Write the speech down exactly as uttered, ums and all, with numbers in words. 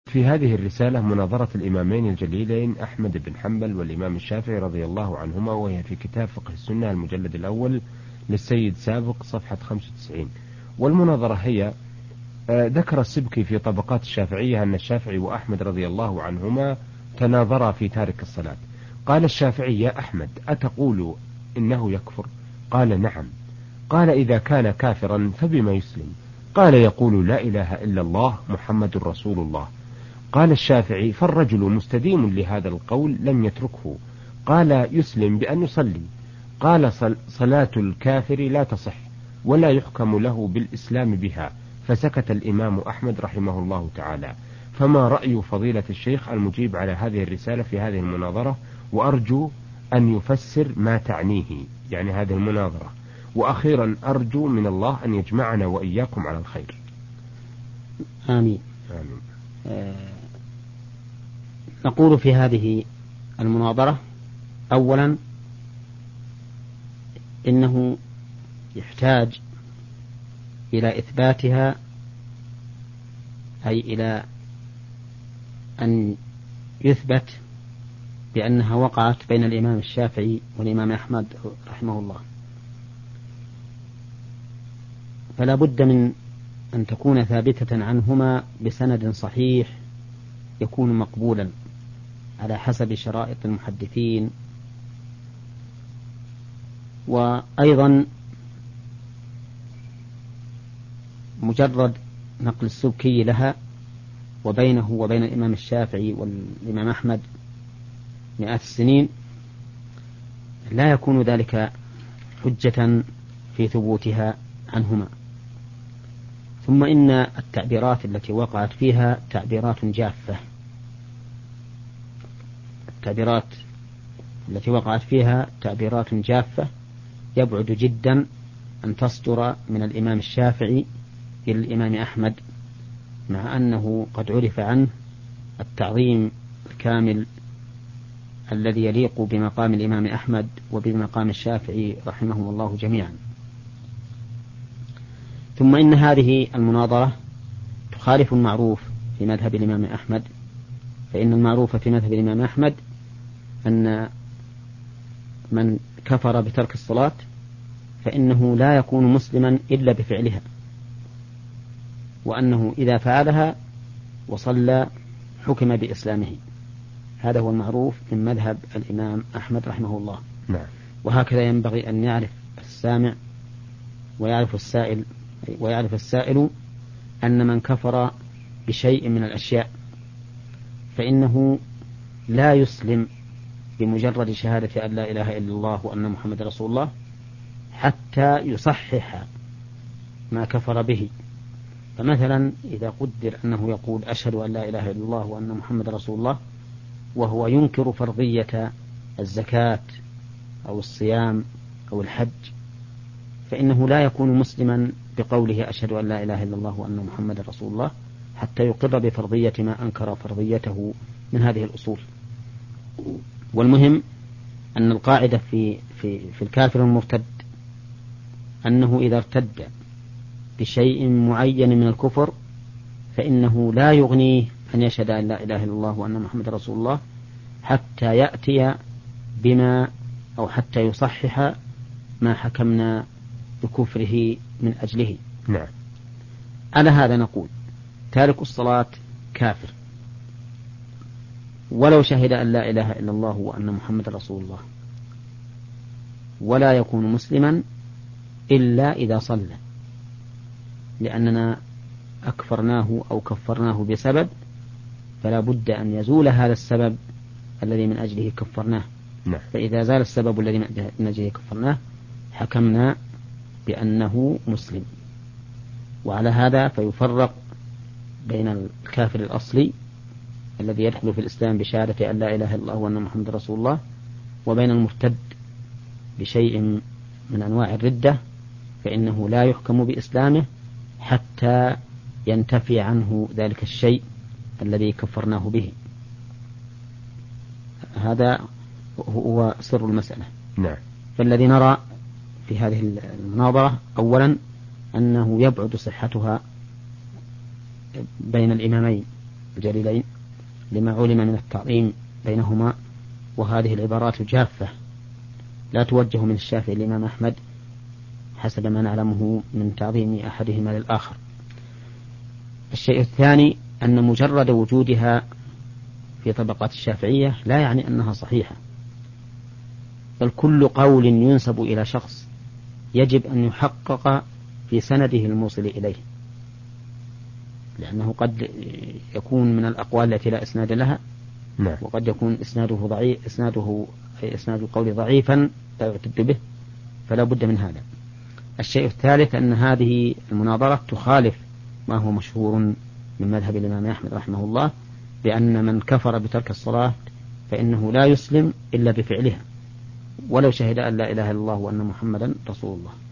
في هذه الرسالة مناظرة الإمامين الجليلين أحمد بن حنبل والإمام الشافعي رضي الله عنهما، وهي في كتاب فقه السنة المجلد الأول للسيد سابق صفحة خمسة وتسعين. والمناظرة هي: ذكر السبكي في طبقات الشافعية أن الشافعي وأحمد رضي الله عنهما تناظرا في تارك الصلاة. قال الشافعي: يا أحمد، أتقول إنه يكفر؟ قال: نعم. قال: إذا كان كافرا فبما يسلم؟ قال: يقول لا إله إلا الله محمد رسول الله. قال الشافعي: فالرجل مستديم لهذا القول لم يتركه. قال: يسلم بأن يصلي. قال: صلاة الكافر لا تصح ولا يحكم له بالإسلام بها. فسكت الإمام أحمد رحمه الله تعالى. فما رأي فضيلة الشيخ المجيب على هذه الرسالة في هذه المناظرة؟ وأرجو أن يفسر ما تعنيه، يعني هذه المناظرة. وأخيرا أرجو من الله أن يجمعنا وإياكم على الخير. آمين. آمين. آه نقول في هذه المناظرة: أولا، إنه يحتاج إلى إثباتها، أي إلى أن يثبت بأنها وقعت بين الإمام الشافعي والإمام أحمد رحمه الله. فلا بد من أن تكون ثابتة عنهما بسند صحيح يكون مقبولا على حسب شرائط المحدثين. وأيضا مجرد نقل السبكي لها وبينه وبين الإمام الشافعي والإمام أحمد مئات السنين لا يكون ذلك حجة في ثبوتها عنهما. ثم إن التعبيرات التي وقعت فيها تعبيرات جافة، التعبيرات التي وقعت فيها تعبيرات جافة يبعد جدا أن تصدر من الإمام الشافعي إلى الإمام أحمد، مع أنه قد عرف عنه التعظيم الكامل الذي يليق بمقام الإمام أحمد وبمقام الشافعي رحمهم الله جميعا. ثم إن هذه المناظرة تخالف المعروف في مذهب الإمام أحمد، فإن المعروف في مذهب الإمام أحمد أن من كفر بترك الصلاة فإنه لا يكون مسلما إلا بفعلها، وأنه إذا فعلها وصلى حكم بإسلامه. هذا هو المعروف من مذهب الإمام أحمد رحمه الله. نعم. وهكذا ينبغي أن يعرف السامع ويعرف السائل ويعرف السائل أن من كفر بشيء من الأشياء فإنه لا يسلم بمجرد شهادة أن لا إله إلا الله وأن محمد رسول الله حتى يصحح ما كفر به. فمثلا إذا قدر أنه يقول أشهد أن لا إله إلا الله وأن محمد رسول الله وهو ينكر فرضية الزكاة أو الصيام أو الحج، فإنه لا يكون مسلما بقوله أشهد أن لا إله إلا الله وأن محمد رسول الله حتى يقر بفرضية ما أنكر فرضيته من هذه الأصول. والمهم أن القاعدة في, في, في الكافر المرتد أنه إذا ارتد بشيء معين من الكفر فإنه لا يغنيه أن يشهد أن لا إله إلا الله وأن محمد رسول الله حتى يأتي بما أو حتى يصحح ما حكمنا بكفره من أجله. نعم. على هذا نقول: تارك الصلاة كافر ولو شهد أن لا إله إلا الله وأن محمد رسول الله، ولا يكون مسلما إلا إذا صلى، لأننا أكفرناه أو كفرناه بسبب، فلا بد أن يزول هذا السبب الذي من أجله كفرناه. نعم. فإذا زال السبب الذي من أجله كفرناه حكمنا بأنه مسلم. وعلى هذا فيفرق بين الكافر الأصلي الذي يدخل في الإسلام بشهادة أن لا إله إلا الله وأن محمد رسول الله، وبين المرتد بشيء من أنواع الردة، فإنه لا يحكم بإسلامه حتى ينتفي عنه ذلك الشيء الذي كفرناه به. هذا هو سر المسألة. نعم. فالذي نرى في هذه المناظرة أولا أنه يبعد صحتها بين الإمامين الجليلين لما علم من التعظيم بينهما، وهذه العبارات جافة لا توجه من الشافعي للإمام أحمد حسب ما نعلمه من تعظيم أحدهما للآخر. الشيء الثاني أن مجرد وجودها في طبقات الشافعية لا يعني أنها صحيحة، بل كل قول ينسب إلى شخص يجب أن يحقق في سنده الموصل إليه، لأنه قد يكون من الأقوال التي لا إسناد لها، نعم. وقد يكون إسناده ضعيف، إسناده أي إسناد القول ضعيفا لا يعتد به، فلا بد من هذا. الشيء الثالث أن هذه المناظرة تخالف ما هو مشهور من مذهب الإمام أحمد رحمه الله، بأن من كفر بترك الصلاة فإنه لا يسلم إلا بفعلها ولو شهد أن لا إله إلا الله وأن محمدا رسول الله.